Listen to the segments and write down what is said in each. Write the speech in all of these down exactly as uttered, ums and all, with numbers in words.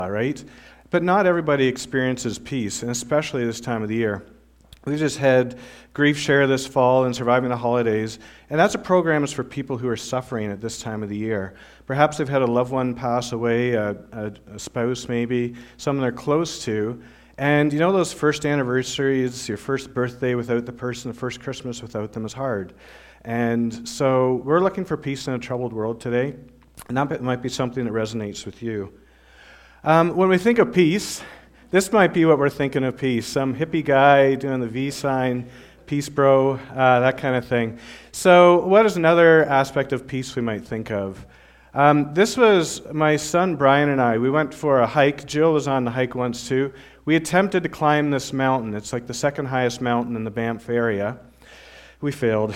right? But not everybody experiences peace, and especially this time of the year. We just had Grief Share this fall and Surviving the Holidays, and that's a program is for people who are suffering at this time of the year. Perhaps they've had a loved one pass away, a, a, a spouse maybe, someone they're close to, and you know those first anniversaries, your first birthday without the person, the first Christmas without them is hard. And so we're looking for peace in a troubled world today, and that might be something that resonates with you. Um, when we think of peace, this might be what we're thinking of peace. Some hippie guy doing the V sign, peace bro, uh, that kind of thing. So what is another aspect of peace we might think of? Um, this was my son Brian and I. We went for a hike. Jill was on the hike once too. We attempted to climb this mountain. It's like the second highest mountain in the Banff area. We failed.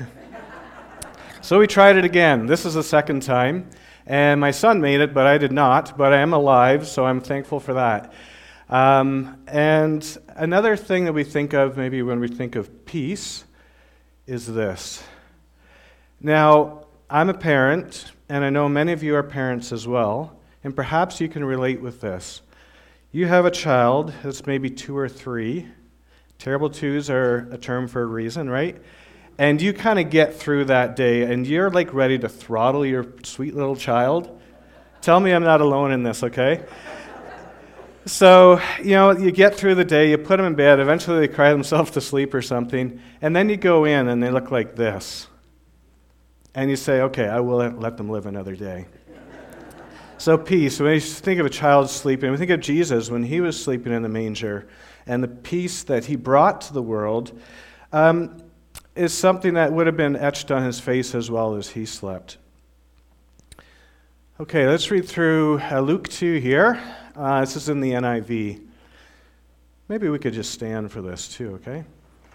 So we tried it again. This is the second time. And my son made it, but I did not. But I am alive, so I'm thankful for that. Um, and another thing that we think of, maybe when we think of peace, is this. Now, I'm a parent, and I know many of you are parents as well, and perhaps you can relate with this. You have a child that's maybe two or three. Terrible twos are a term for a reason, right? And you kind of get through that day, and you're like ready to throttle your sweet little child. Tell me I'm not alone in this, okay? So, you know, you get through the day, you put them in bed, eventually they cry themselves to sleep or something, and then you go in and they look like this. And you say, okay, I will let them live another day. So peace, when you think of a child sleeping, we think of Jesus when he was sleeping in the manger, and the peace that he brought to the world um, is something that would have been etched on his face as well as he slept. Okay, let's read through uh, Luke two here. Uh, this is in the N I V. Maybe we could just stand for this too, okay?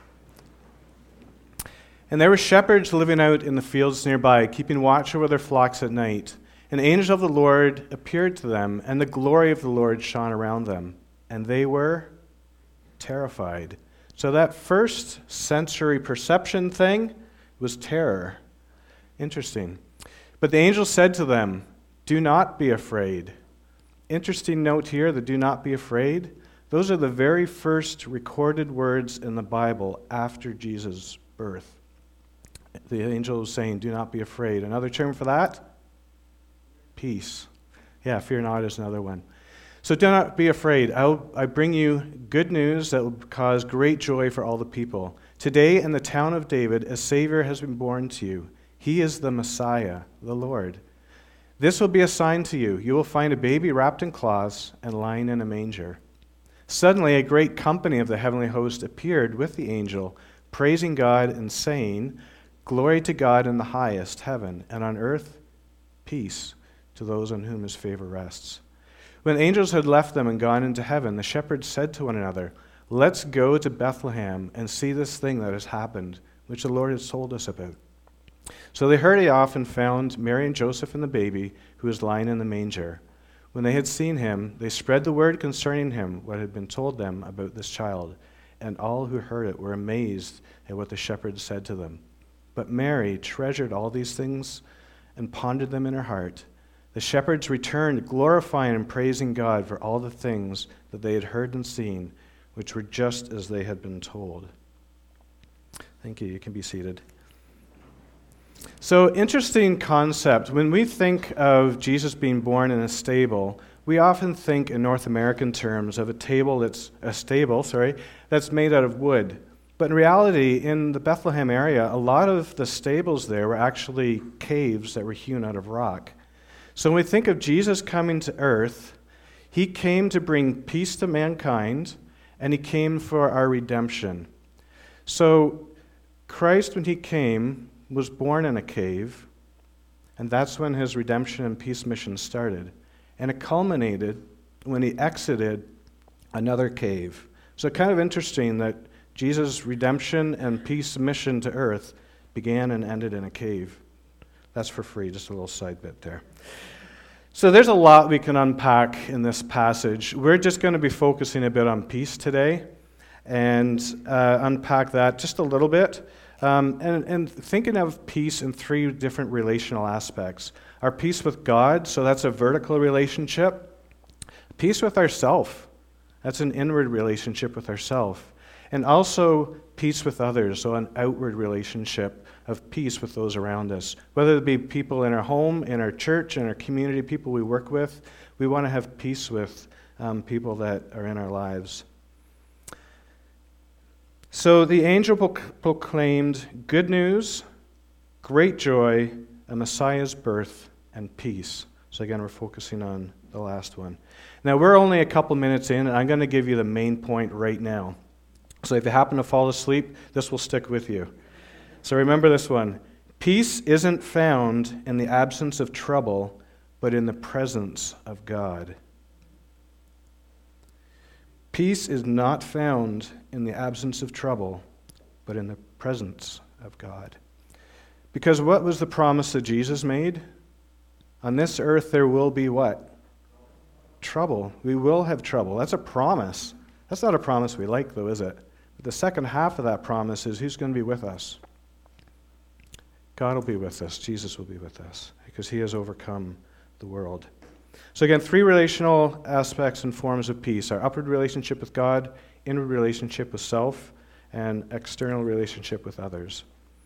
And there were shepherds living out in the fields nearby, keeping watch over their flocks at night. An angel of the Lord appeared to them, and the glory of the Lord shone around them, and they were terrified. So that first sensory perception thing was terror. Interesting. But the angel said to them, "Do not be afraid." Interesting note here, the "do not be afraid." Those are the very first recorded words in the Bible after Jesus' birth. The angel was saying, "Do not be afraid." Another term for that? Peace. Yeah, fear not is another one. So do not be afraid. I'll, I bring you good news that will cause great joy for all the people. Today in the town of David, a Savior has been born to you. He is the Messiah, the Lord. This will be a sign to you. You will find a baby wrapped in cloths and lying in a manger. Suddenly a great company of the heavenly host appeared with the angel, praising God and saying, "Glory to God in the highest heaven, and on earth peace to those on whom his favor rests." When the angels had left them and gone into heaven, the shepherds said to one another, "Let's go to Bethlehem and see this thing that has happened, which the Lord has told us about." So they hurried off and found Mary and Joseph and the baby, who was lying in the manger. When they had seen him, they spread the word concerning him, what had been told them about this child. And all who heard it were amazed at what the shepherds said to them. But Mary treasured all these things and pondered them in her heart. The shepherds returned, glorifying and praising God for all the things that they had heard and seen, which were just as they had been told. Thank you. You can be seated. So, interesting concept. When we think of Jesus being born in a stable, we often think in North American terms of a table that's a stable, sorry, that's made out of wood. But in reality, in the Bethlehem area, a lot of the stables there were actually caves that were hewn out of rock. So when we think of Jesus coming to earth, he came to bring peace to mankind, and he came for our redemption. So Christ, when he came, was born in a cave, and that's when his redemption and peace mission started. And it culminated when he exited another cave. So kind of interesting that Jesus' redemption and peace mission to earth began and ended in a cave. That's for free, just a little side bit there. So there's a lot we can unpack in this passage. We're just going to be focusing a bit on peace today and uh, unpack that just a little bit. Um, and, and thinking of peace in three different relational aspects. Our peace with God, so that's a vertical relationship. Peace with ourself. That's an inward relationship with ourself. And also peace with others, so an outward relationship of peace with those around us. Whether it be people in our home, in our church, in our community, people we work with, we want to have peace with um, people that are in our lives. So the angel proclaimed good news, great joy, a Messiah's birth, and peace. So again, we're focusing on the last one. Now, we're only a couple minutes in, and I'm going to give you the main point right now. So if you happen to fall asleep, this will stick with you. So remember this one. Peace isn't found in the absence of trouble, but in the presence of God. Peace is not found in the absence of trouble, but in the presence of God. Because what was the promise that Jesus made? On this earth there will be what? Trouble. We will have trouble. That's a promise. That's not a promise we like, though, is it? But the second half of that promise is who's going to be with us? God will be with us. Jesus will be with us because he has overcome the world. So again, three relational aspects and forms of peace. Our upward relationship with God, inward relationship with self, and external relationship with others.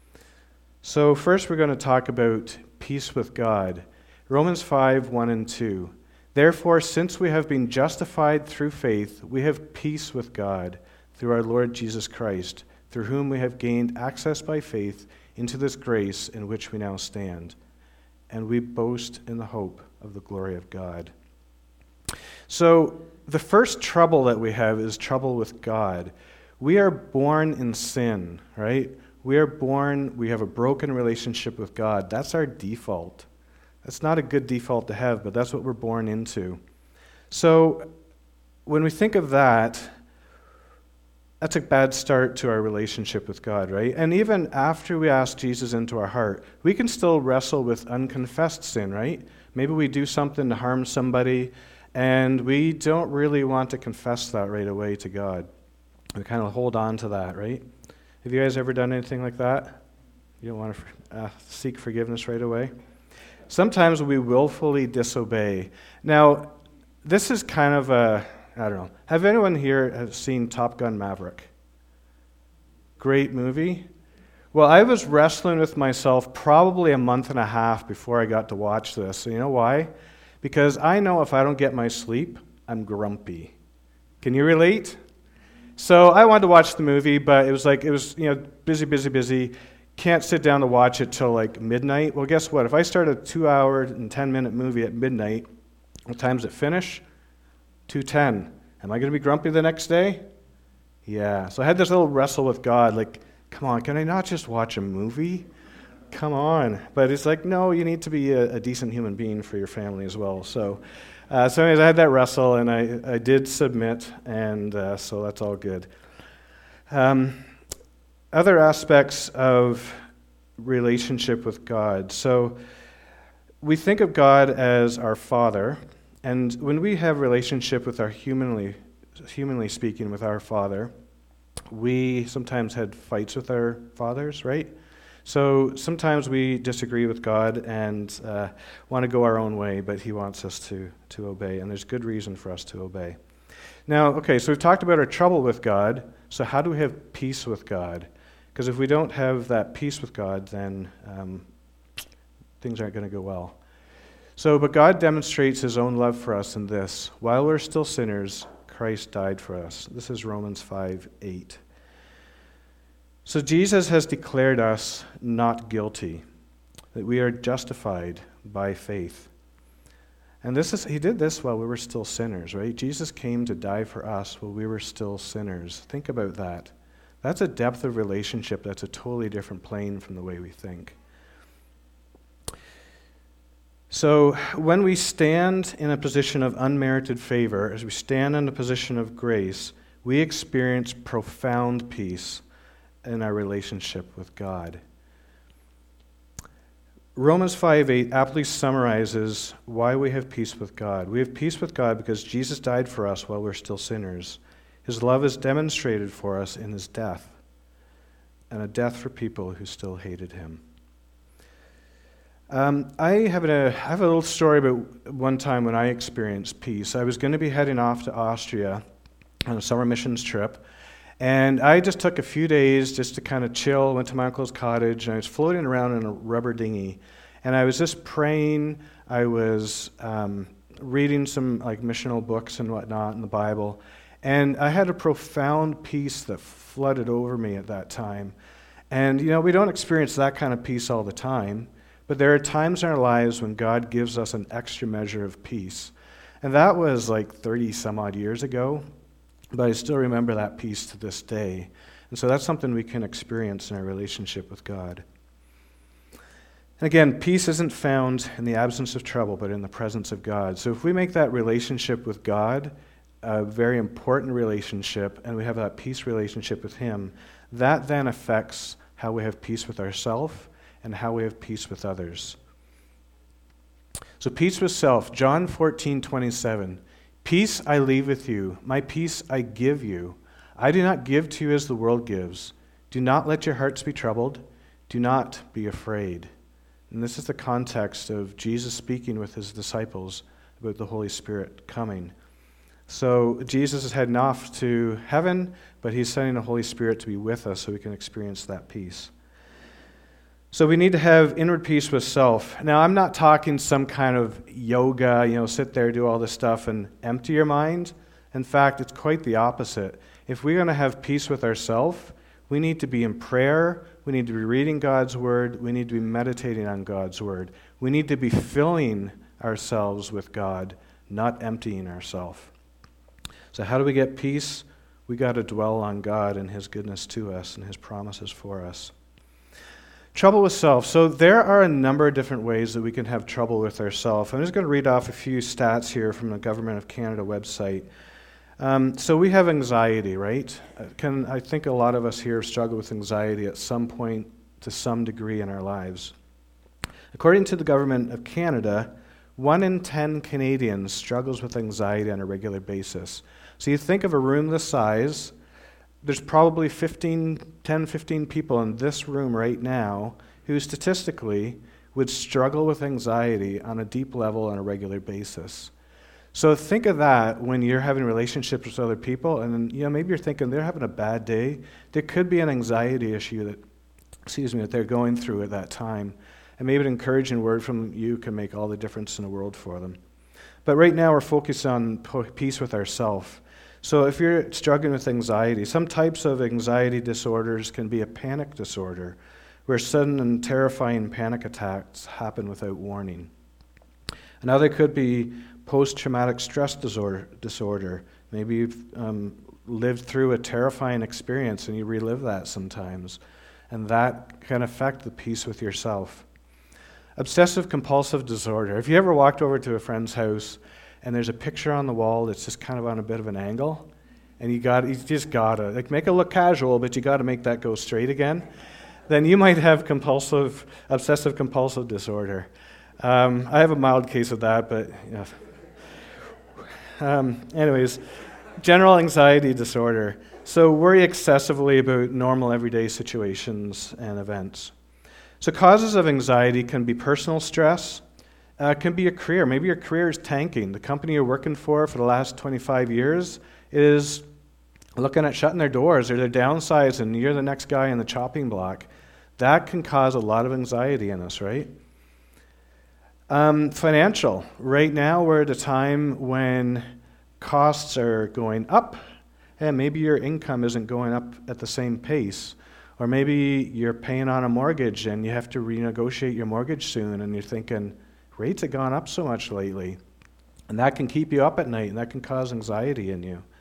So first we're going to talk about peace with God. Romans five, one and two. Therefore, since we have been justified through faith, we have peace with God through our Lord Jesus Christ, through whom we have gained access by faith into this grace in which we now stand. And we boast in the hope of the glory of God. So, the first trouble that we have is trouble with God. We are born in sin, right? We are born, we have a broken relationship with God. That's our default. That's not a good default to have, but that's what we're born into. So, when we think of that, that's a bad start to our relationship with God, right? And even after we ask Jesus into our heart, we can still wrestle with unconfessed sin, right? Maybe we do something to harm somebody, and we don't really want to confess that right away to God. We kind of hold on to that, right? Have you guys ever done anything like that? You don't want to uh, seek forgiveness right away? Sometimes we willfully disobey. Now, this is kind of a, I don't know. Have anyone here seen Top Gun Maverick? Great movie. Well, I was wrestling with myself probably a month and a half before I got to watch this. So you know why? Because I know if I don't get my sleep, I'm grumpy. Can you relate? So I wanted to watch the movie, but it was like, it was, you know, busy, busy, busy. Can't sit down to watch it till like midnight. Well, guess what? If I start a two-hour and ten-minute movie at midnight, what time does it finish? two ten. Am I going to be grumpy the next day? Yeah. So I had this little wrestle with God, like, come on, can I not just watch a movie? Come on. But it's like, no, you need to be a, a decent human being for your family as well. So, uh, so anyways, I had that wrestle, and I, I did submit, and uh, so that's all good. Um, other aspects of relationship with God. So we think of God as our Father, and when we have relationship with our humanly, humanly speaking, with our Father, we sometimes had fights with our fathers, right? So sometimes we disagree with God and uh, want to go our own way, but he wants us to, to obey, and there's good reason for us to obey. Now, okay, so we've talked about our trouble with God, so how do we have peace with God? Because if we don't have that peace with God, then um, things aren't going to go well. So, but God demonstrates his own love for us in this. While we're still sinners, Christ died for us. This is Romans five eight. So Jesus has declared us not guilty, that we are justified by faith. And this is he did this while we were still sinners, right? Jesus came to die for us while we were still sinners. Think about that. That's a depth of relationship that's a totally different plane from the way we think. So when we stand in a position of unmerited favor, as we stand in a position of grace, we experience profound peace in our relationship with God. Romans five eight aptly summarizes why we have peace with God. We have peace with God because Jesus died for us while we're still sinners. His love is demonstrated for us in his death, and a death for people who still hated him. Um, I have a, I have a little story about one time when I experienced peace. I was going to be heading off to Austria on a summer missions trip, and I just took a few days just to kind of chill, went to my uncle's cottage, and I was floating around in a rubber dinghy, and I was just praying. I was um, reading some like missional books and whatnot in the Bible, and I had a profound peace that flooded over me at that time. And, you know, we don't experience that kind of peace all the time, but there are times in our lives when God gives us an extra measure of peace. And that was like thirty some odd years ago, but I still remember that peace to this day. And so that's something we can experience in our relationship with God. And again, peace isn't found in the absence of trouble, but in the presence of God. So if we make that relationship with God a very important relationship, and we have that peace relationship with Him, that then affects how we have peace with ourselves and how we have peace with others. So peace with self, John fourteen twenty-seven. Peace I leave with you, my peace I give you. I do not give to you as the world gives. Do not let your hearts be troubled. Do not be afraid. And this is the context of Jesus speaking with his disciples about the Holy Spirit coming. So Jesus is heading off to heaven, but he's sending the Holy Spirit to be with us so we can experience that peace. So we need to have inward peace with self. Now, I'm not talking some kind of yoga, you know, sit there, do all this stuff and empty your mind. In fact, it's quite the opposite. If we're going to have peace with ourselves, we need to be in prayer, we need to be reading God's Word, we need to be meditating on God's Word. We need to be filling ourselves with God, not emptying ourselves. So how do we get peace? We got to dwell on God and His goodness to us and His promises for us. Trouble with self. So there are a number of different ways that we can have trouble with ourselves. I'm just going to read off a few stats here from the Government of Canada website. Um, so we have anxiety, right? Can, I think a lot of us here struggle with anxiety at some point to some degree in our lives. According to the Government of Canada, one in ten Canadians struggles with anxiety on a regular basis. So you think of a room this size, there's probably fifteen, ten, fifteen people in this room right now who statistically would struggle with anxiety on a deep level on a regular basis. So think of that when you're having relationships with other people, and you know maybe you're thinking they're having a bad day. There could be an anxiety issue that, excuse me, that they're going through at that time. And maybe an encouraging word from you can make all the difference in the world for them. But right now we're focused on peace with ourselves. So if you're struggling with anxiety, some types of anxiety disorders can be a panic disorder, where sudden and terrifying panic attacks happen without warning. Another could be post-traumatic stress disorder. disorder. Maybe you've um, lived through a terrifying experience and you relive that sometimes, and that can affect the peace with yourself. Obsessive compulsive disorder. If you ever walked over to a friend's house and there's a picture on the wall that's just kind of on a bit of an angle, and you got you just gotta like make it look casual, but you gotta make that go straight again, then you might have compulsive, obsessive compulsive disorder. Um, I have a mild case of that, but you know. Um, anyways, general anxiety disorder. So worry excessively about normal everyday situations and events. So causes of anxiety can be personal stress. Uh, can be your career. Maybe your career is tanking. The company you're working for for the last twenty-five years is looking at shutting their doors, or they're downsizing, and you're the next guy in the chopping block. That can cause a lot of anxiety in us, right? Um, financial. Right now we're at a time when costs are going up, and maybe your income isn't going up at the same pace. Or maybe you're paying on a mortgage and you have to renegotiate your mortgage soon, and you're thinking, rates have gone up so much lately. And that can keep you up at night, and that can cause anxiety in you.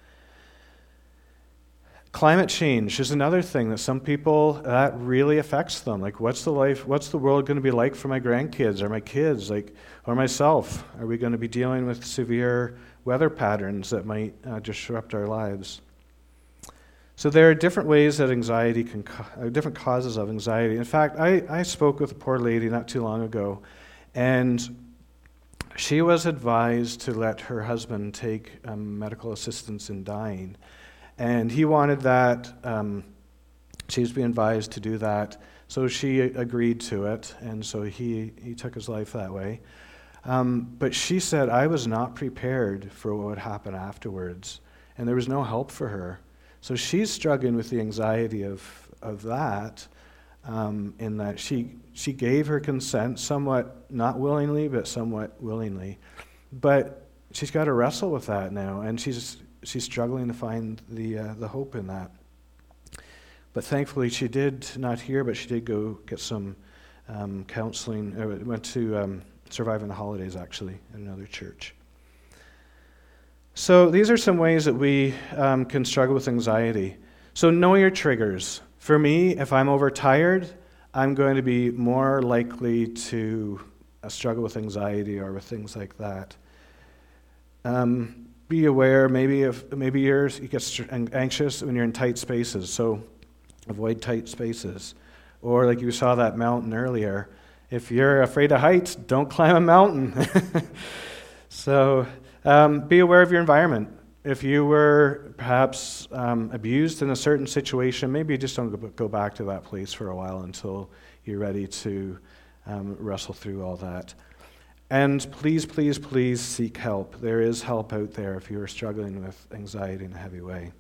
Climate change is another thing that some people, that really affects them. Like, what's the life, what's the world going to be like for my grandkids or my kids, like, or myself? Are we going to be dealing with severe weather patterns that might uh, disrupt our lives? So there are different ways that anxiety can, uh, different causes of anxiety. In fact, I, I spoke with a poor lady not too long ago, and she was advised to let her husband take um, medical assistance in dying. And he wanted that, um, she was being advised to do that So she agreed to it, and so he, he took his life that way. Um, but she said, I was not prepared for what would happen afterwards, and there was no help for her. So she's struggling with the anxiety of, of that, um, in that she she gave her consent, somewhat not willingly, but somewhat willingly. But she's got to wrestle with that now, and she's she's struggling to find the uh, the hope in that. But thankfully, she did not hear, but she did go get some um, counseling. Uh, went to um, Surviving the Holidays, actually, at another church. So these are some ways that we um, can struggle with anxiety. So know your triggers. For me, if I'm overtired, I'm going to be more likely to uh, struggle with anxiety or with things like that. Um, be aware, maybe if maybe you're, you get st- anxious when you're in tight spaces, so avoid tight spaces. Or like you saw that mountain earlier, if you're afraid of heights, don't climb a mountain. So um, be aware of your environment. If you were perhaps um, abused in a certain situation, maybe you just don't go back to that place for a while until you're ready to um, wrestle through all that. And please, please, please seek help. There is help out there if you are struggling with anxiety in a heavy way.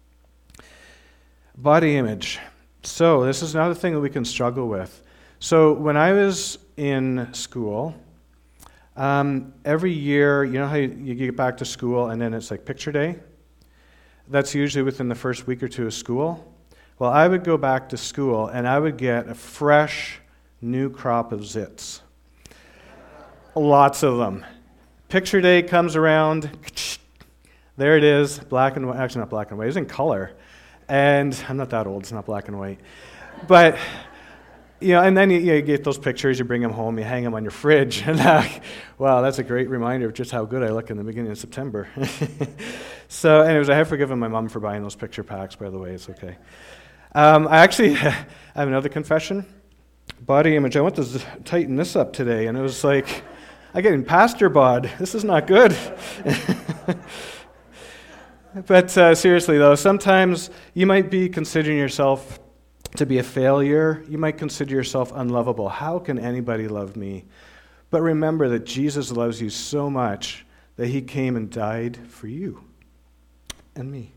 Body image. So this is another thing that we can struggle with. So when I was in school, um, every year, you know how you, you get back to school and then it's like picture day? That's usually within the first week or two of school. Well, I would go back to school and I would get a fresh new crop of zits. Lots of them. Picture day comes around. There it is, black and white. Actually, not black and white. It's in color. And I'm not that old. It's not black and white. But, you know, and then you, you get those pictures. You bring them home. You hang them on your fridge. And uh, wow, that's a great reminder of just how good I look in the beginning of September. So, anyways, I have forgiven my mom for buying those picture packs, by the way. It's okay. Um, I actually I have another confession. Body image. I went to tighten this up today, and it was like, I'm getting pastor bod. This is not good. But uh, seriously, though, sometimes you might be considering yourself to be a failure. You might consider yourself unlovable. How can anybody love me? But remember that Jesus loves you so much that he came and died for you and me.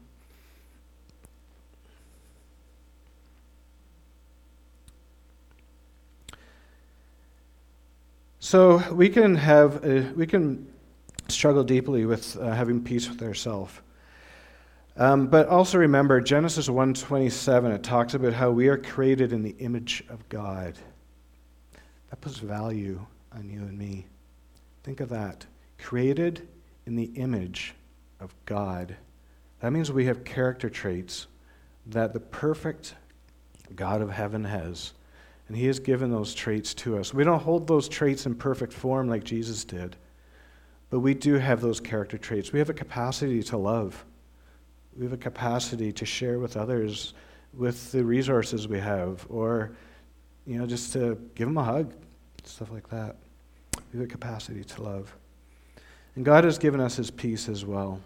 So we can have a, we can struggle deeply with uh, having peace with ourselves. Um, but also remember, Genesis one twenty-seven, it talks about how we are created in the image of God. That puts value on you and me. Think of that. Created in the image of God. That means we have character traits that the perfect God of heaven has. And he has given those traits to us. We don't hold those traits in perfect form like Jesus did. But we do have those character traits. We have a capacity to love. We have a capacity to share with others with the resources we have, or, you know, just to give them a hug, stuff like that. We have a capacity to love. And God has given us his peace as well.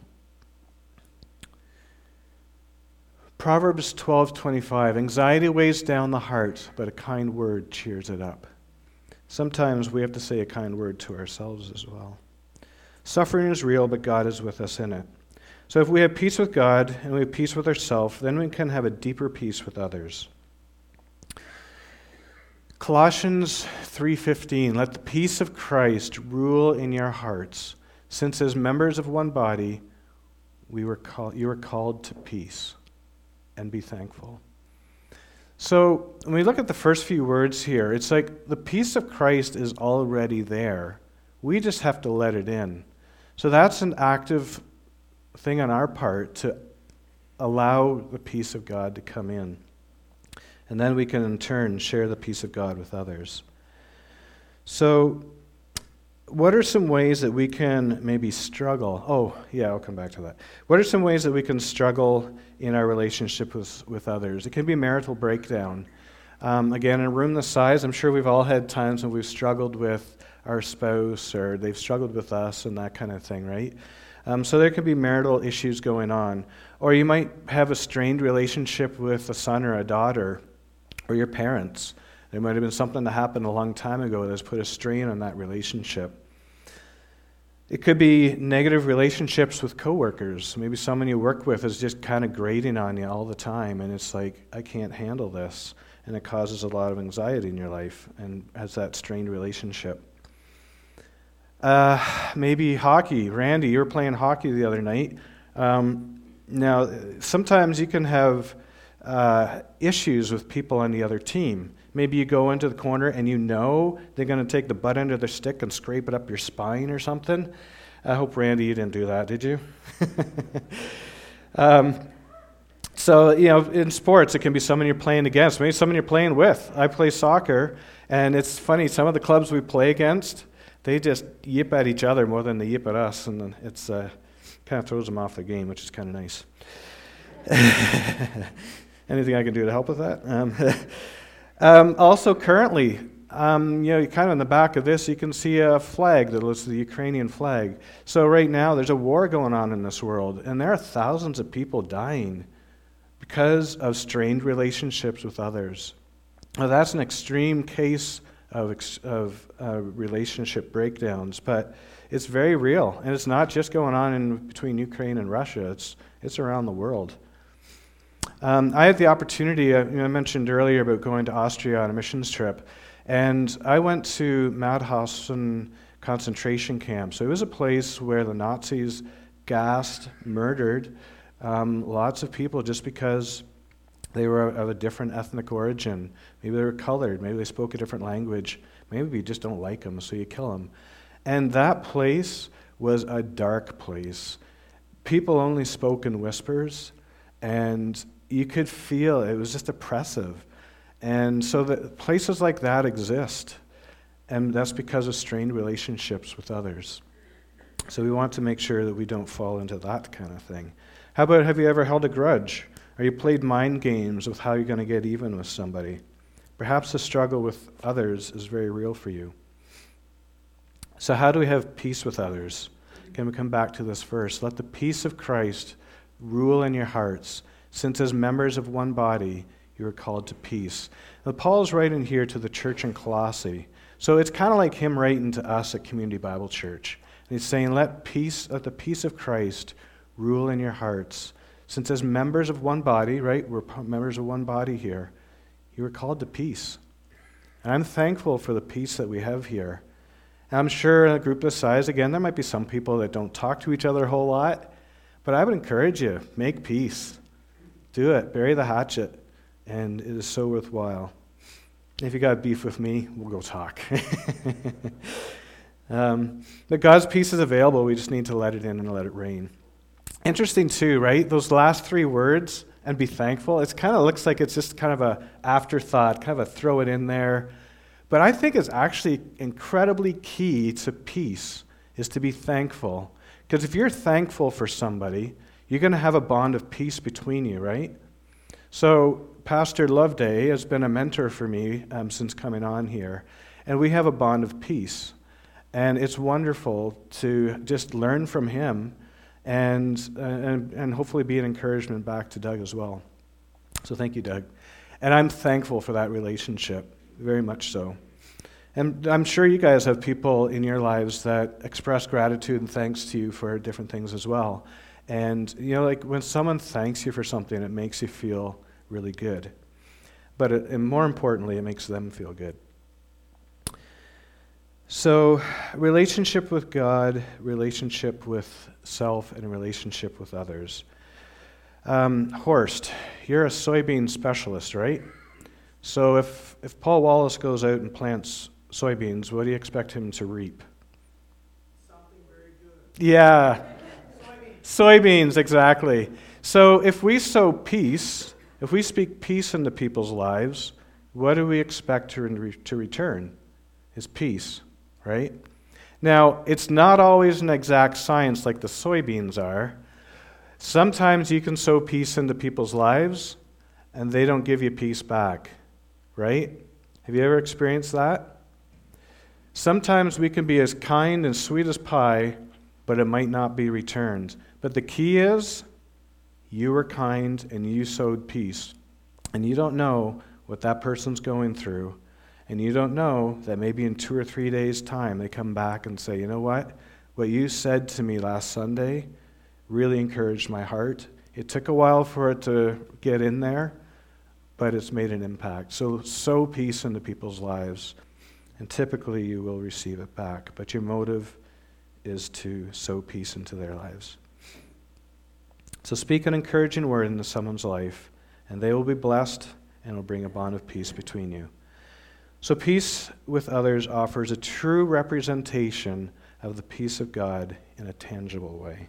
Proverbs twelve twenty-five, anxiety weighs down the heart, but a kind word cheers it up. Sometimes we have to say a kind word to ourselves as well. Suffering is real, but God is with us in it. So if we have peace with God and we have peace with ourselves, then we can have a deeper peace with others. Colossians three fifteen, let the peace of Christ rule in your hearts, since as members of one body, we were call, you were called to peace, and be thankful. So when we look at the first few words here, it's like the peace of Christ is already there. We just have to let it in. So that's an active thing on our part to allow the peace of God to come in. And then we can in turn share the peace of God with others. So what are some ways that we can maybe struggle? Oh, yeah, I'll come back to that. What are some ways that we can struggle in our relationship with, with others? It can be marital breakdown. Um, again, in a room this size, I'm sure we've all had times when we've struggled with our spouse or they've struggled with us and that kind of thing, right? Um, so there could be marital issues going on. Or you might have a strained relationship with a son or a daughter or your parents. There might have been something that happened a long time ago that's put a strain on that relationship. It could be negative relationships with coworkers. Maybe someone you work with is just kind of grating on you all the time, and it's like, I can't handle this. And it causes a lot of anxiety in your life and has that strained relationship. Uh, maybe hockey. Randy, you were playing hockey the other night. Um, now, sometimes you can have uh, issues with people on the other team. Maybe you go into the corner and you know they're going to take the butt end of their stick and scrape it up your spine or something. I hope, Randy, you didn't do that, did you? um, so, you know, in sports, it can be someone you're playing against, maybe someone you're playing with. I play soccer, and it's funny, some of the clubs we play against, they just yip at each other more than they yip at us, and it's uh, kind of throws them off the game, which is kind of nice. Anything I can do to help with that? Um, Um, also, currently, um, you know, kind of in the back of this, you can see a flag that looks the Ukrainian flag. So right now, there's a war going on in this world, and there are thousands of people dying because of strained relationships with others. Now, that's an extreme case of ex- of uh, relationship breakdowns, but it's very real, and it's not just going on in between Ukraine and Russia. It's it's around the world. Um, I had the opportunity, uh, you know, I mentioned earlier about going to Austria on a missions trip, and I went to Mauthausen concentration camp. So it was a place where the Nazis gassed, murdered um, lots of people just because they were of a different ethnic origin. Maybe they were colored, maybe they spoke a different language, maybe you just don't like them, so you kill them. And that place was a dark place. People only spoke in whispers, and you could feel it was just oppressive. And so that places like that exist, and that's because of strained relationships with others. So we want to make sure that we don't fall into that kind of thing. How about, have you ever held a grudge? Or you played mind games with how you're going to get even with somebody? Perhaps the struggle with others is very real for you. So how do we have peace with others? Can we come back to this verse? Let the peace of Christ rule in your hearts, since as members of one body, you are called to peace. Now, Paul's writing here to the church in Colossae. So it's kind of like him writing to us at Community Bible Church. And he's saying, let peace, let the peace of Christ rule in your hearts. Since as members of one body, right, we're members of one body here, you are called to peace. And I'm thankful for the peace that we have here. And I'm sure in a group this size, again, there might be some people that don't talk to each other a whole lot, but I would encourage you, make peace. Do it. Bury the hatchet. And it is so worthwhile. If you got beef with me, we'll go talk. um, but God's peace is available. We just need to let it in and let it rain. Interesting too, right? Those last three words, and be thankful, it kind of looks like it's just kind of a afterthought, kind of a throw it in there. But I think it's actually incredibly key to peace is to be thankful. Because if you're thankful for somebody, you're going to have a bond of peace between you, right? So Pastor Loveday has been a mentor for me um, since coming on here, and we have a bond of peace. And it's wonderful to just learn from him and, uh, and, and hopefully be an encouragement back to Doug as well. So thank you, Doug. And I'm thankful for that relationship, very much so. And I'm sure you guys have people in your lives that express gratitude and thanks to you for different things as well. And, you know, like when someone thanks you for something, it makes you feel really good. But it, and more importantly, it makes them feel good. So, relationship with God, relationship with self, and a relationship with others. Um, Horst, you're a soybean specialist, right? So if, if Paul Wallace goes out and plants soybeans, what do you expect him to reap? Something very good. Yeah. Soybeans, exactly. So if we sow peace, if we speak peace into people's lives, what do we expect to, re- to return? Is peace, right? Now, it's not always an exact science like the soybeans are. Sometimes you can sow peace into people's lives, and they don't give you peace back, right? Have you ever experienced that? Sometimes we can be as kind and sweet as pie, but it might not be returned. But the key is, you were kind and you sowed peace. And you don't know what that person's going through. And you don't know that maybe in two or three days' time they come back and say, you know what? What you said to me last Sunday really encouraged my heart. It took a while for it to get in there, but it's made an impact. So sow peace into people's lives, and typically you will receive it back. But your motive is to sow peace into their lives. So speak an encouraging word into someone's life, and they will be blessed, and will bring a bond of peace between you. So peace with others offers a true representation of the peace of God in a tangible way.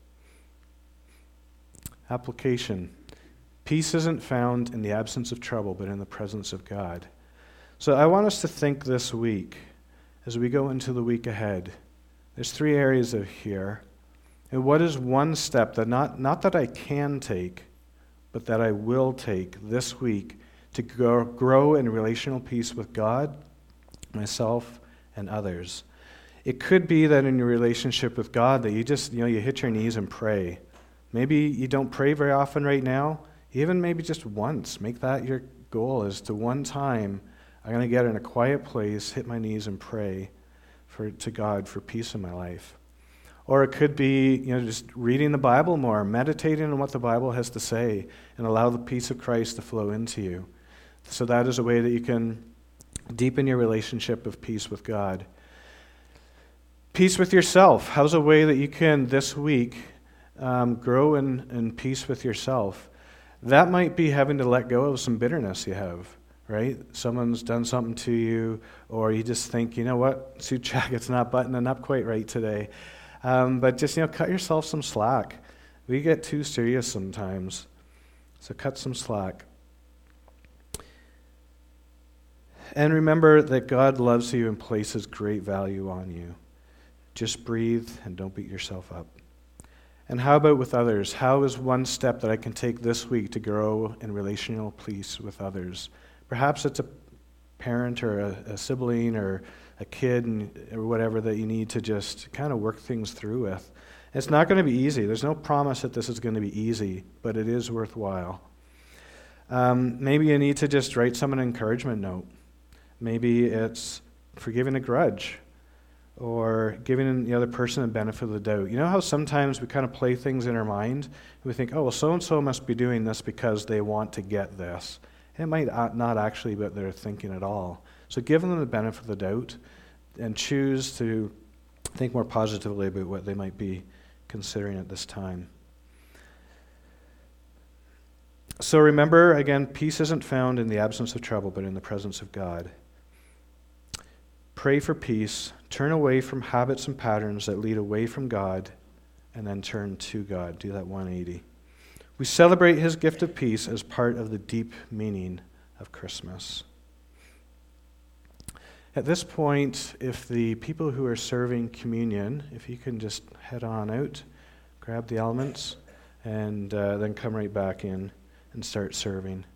Application. Peace isn't found in the absence of trouble, but in the presence of God. So I want us to think this week, as we go into the week ahead. There's three areas of here. And what is one step that not, not that I can take, but that I will take this week to grow, grow in relational peace with God, myself, and others? It could be that in your relationship with God that you just, you know, you hit your knees and pray. Maybe you don't pray very often right now. Even maybe just once. Make that your goal, is to one time, I'm going to get in a quiet place, hit my knees and pray for to God for peace in my life. Or it could be, you know, just reading the Bible more, meditating on what the Bible has to say, and allow the peace of Christ to flow into you. So that is a way that you can deepen your relationship of peace with God. Peace with yourself. How's a way that you can this week um, grow in, in peace with yourself? That might be having to let go of some bitterness you have, right? Someone's done something to you, or you just think, you know what, suit jacket's not buttoning up quite right today. Um, but just, you know, cut yourself some slack. We get too serious sometimes, so cut some slack. And remember that God loves you and places great value on you. Just breathe and don't beat yourself up. And how about with others? How is one step that I can take this week to grow in relational peace with others? Perhaps it's a parent or a, a sibling or a kid and, or whatever that you need to just kind of work things through with. It's not going to be easy. There's no promise that this is going to be easy, but it is worthwhile. Um, maybe you need to just write someone an encouragement note. Maybe it's forgiving a grudge, or giving the other person the benefit of the doubt. You know how sometimes we kind of play things in our mind, and we think, oh, well, so-and-so must be doing this because they want to get this. It might not actually be what they're thinking at all. So give them the benefit of the doubt, and choose to think more positively about what they might be considering at this time. So remember, again, peace isn't found in the absence of trouble, but in the presence of God. Pray for peace, turn away from habits and patterns that lead away from God, and then turn to God. Do that one eighty. We celebrate his gift of peace as part of the deep meaning of Christmas. At this point, if the people who are serving communion, if you can just head on out, grab the elements, and uh, then come right back in and start serving.